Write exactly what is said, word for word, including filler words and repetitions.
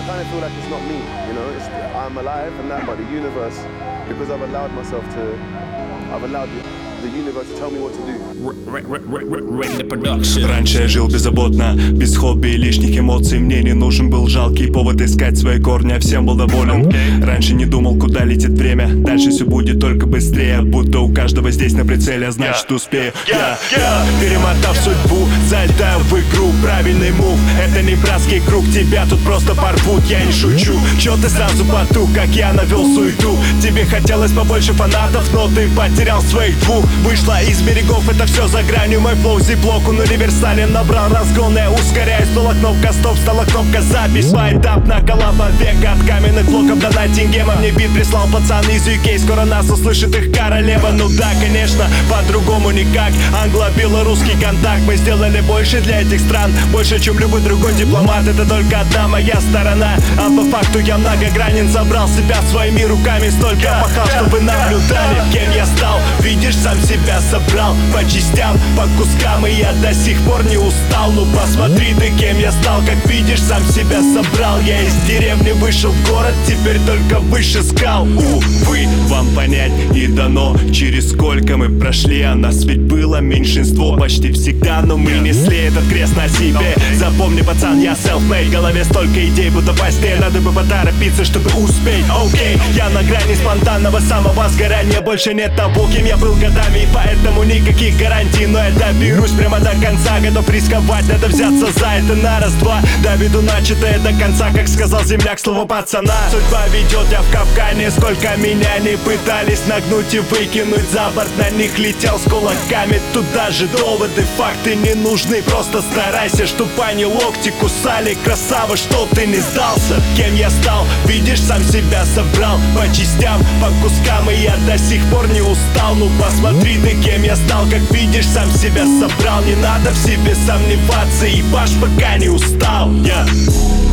kind of feel like it's not me, you know. It's, I'm alive and that, but the universe, because I've allowed myself to, I've allowed the, the universe to tell me what to do. Раньше я жил беззаботно, без хобби и лишних эмоций. Мне не нужен был жалкий повод искать свои корни, а всем был доволен. Раньше не думал, куда летит время. Дальше все будет только быстрее, будто у каждого здесь на прицеле, а значит успею. yeah, yeah. Перемотав судьбу, залетаю в игру. Правильный мув, это не братский круг. Тебя тут просто порвут, я не шучу. Чё ты сразу потух, как я навел суету? Тебе хотелось побольше фанатов, но ты потерял своих двух. Вышла из берегов, это все за гранью. Мой флоу зиблок, он универсален. Набрал разгон, я ускоряюсь. Стала кнопка стоп, стала кнопка запись. Файтап на коллаба века. От каменных блоков до Ноттингема. Мне бит прислал пацан из ю кей. Скоро нас услышит их королева. Ну да, конечно, по-другому никак. Англо-белорусский контакт. Мы сделали больше для этих стран, больше, чем любой другой дипломат. Это только одна моя сторона, а по факту я многогранен. Забрал себя своими руками, столько пахал, что вы наблюдали. Кем я стал, видишь, сам себя собрал по частям, по кускам, и я до сих пор не устал. Ну посмотри ты, кем я стал, как видишь, сам себя собрал. Я из деревни вышел в город, теперь только выше скал. Увы, вам понять не дано, через сколько мы прошли, а нас ведь было меньшинство почти всегда, но мы несли этот крест на себе. Запомни, пацан, я self-made, в голове столько идей, будто постель. Надо бы поторопиться, чтобы успеть. Окей, okay. Я на грани спонтанного самого сгорания. Больше нет того, кем я был годами, и поэтому никаких гарантий. Но я доберусь прямо до конца, готов рисковать, надо взяться за это на раз-два. Доведу начатое до конца, как сказал земляк, слово пацана. Судьба ведет, я в капкане, сколько меня не пытались нагнуть и выкинуть за борт. На них летел с кулаками, туда же доводы, факты не нужны. Просто старайся, чтоб они локти кусали. Красава, что ты не сдался. Кем я стал, видишь, сам себя собрал по частям, по кускам, и я до сих пор не устал. Ну посмотри ты, кем я стал, как видишь, сам себя собрал. Не надо в себе сомневаться, ебашь, пока не устал. yeah.